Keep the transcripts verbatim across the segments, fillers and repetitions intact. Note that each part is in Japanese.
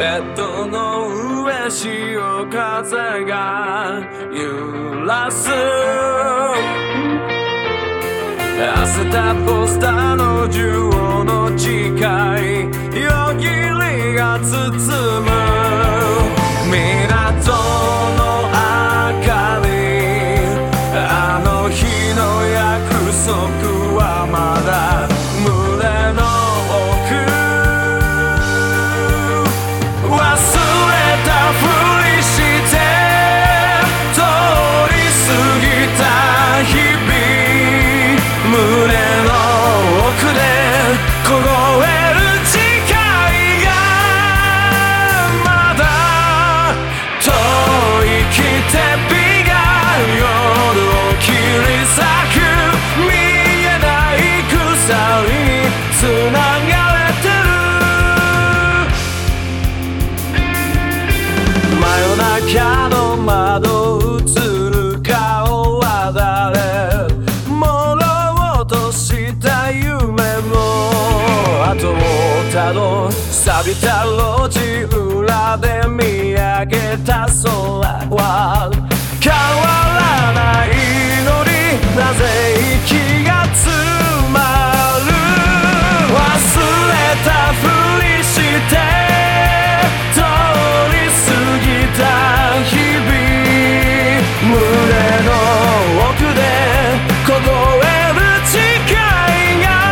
ベッドの上潮風が揺らす汗だポスターの中央の近い夜霧が包む港の明かりあの日の約束はまだ胸の奥忘れたふりして通り過ぎた日々胸の奥で凍える誓いがまだ遠い汽笛が夜を切り裂く見えない鎖につながれてる真夜中の窓映る顔は誰後をたど錆びた路地裏で見上げた空は変わらないのになぜ息が詰まる忘れたふりして通り過ぎた日々胸の奥で凍える誓いが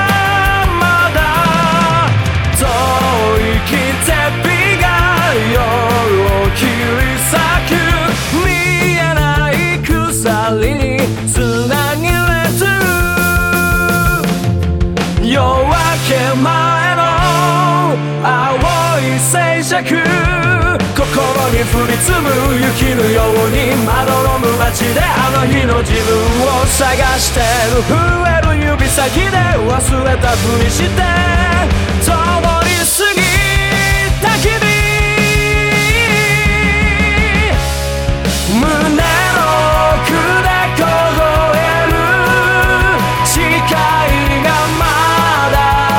夜を切り裂く見えない鎖につなげれてる夜明け前の青い静寂心に降り積む雪のようにまどろむ街であの日の自分を探してる震える指先で忘れたふりして通り過ぎた日々胸の奥で凍える誓いがまだ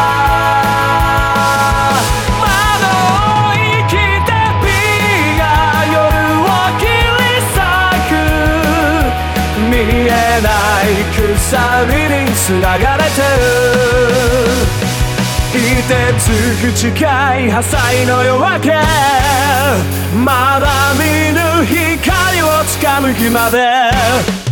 窓いきて火が夜を切り裂く見えない鎖に繋がれてる凍てつく近い破砕の夜明けまだ見ぬ光をつかむ日まで